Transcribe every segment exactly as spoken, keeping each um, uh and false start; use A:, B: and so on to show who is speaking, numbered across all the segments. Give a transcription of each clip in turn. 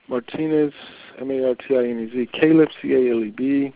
A: Martinez, M A R T I N E Z. Caleb, C A L E B.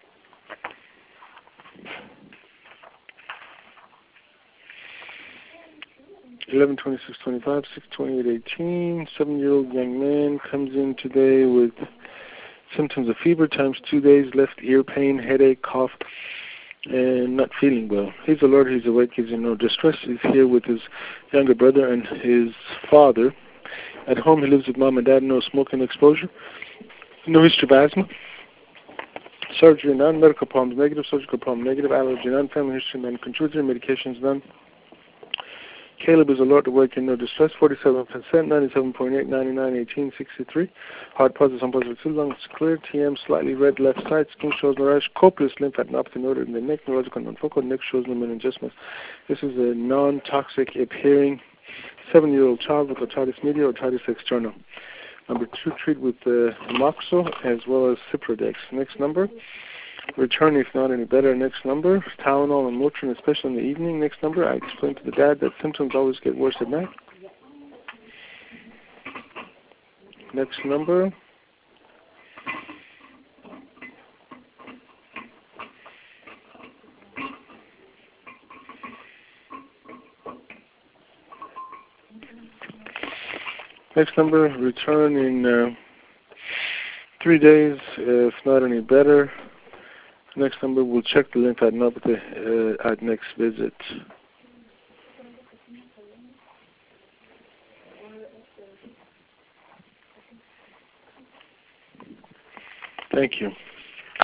A: eleven twenty-six twenty-five, six twenty-eight eighteen. Seven-year-old young man comes in today with symptoms of fever times two days, left ear pain, headache, cough, and not feeling well. He's alert, he's awake, he's in no distress. He's here with his younger brother and his father. At home, he lives with mom and dad, no smoking exposure, no history of asthma. Surgery none, medical problems negative, surgical problem negative, allergy none, family history none, contributory medications none. Caleb is alert, awake, in no distress, forty-seven percent, ninety-seven point eight, ninety-nine, eighteen, sixty-three. Heart positive, some positive, two lungs clear, T M slightly red left side, skin shows no rash, copious lymphadenopathy noted in the neck, neurological non-focal, neck shows no meningismus. This is a non-toxic appearing seven-year-old child with otitis media or otitis externa. Number two, treat with uh, Moxo as well as Ciprodex. Next number. Return if not any better. Next number. Tylenol and Motrin, especially in the evening. Next number. I explained to the dad that symptoms always get worse at night. Next number. Next number. Return in uh, three days if not any better. Next number. We'll check the lymphadenopathy uh, at next visit. Thank you.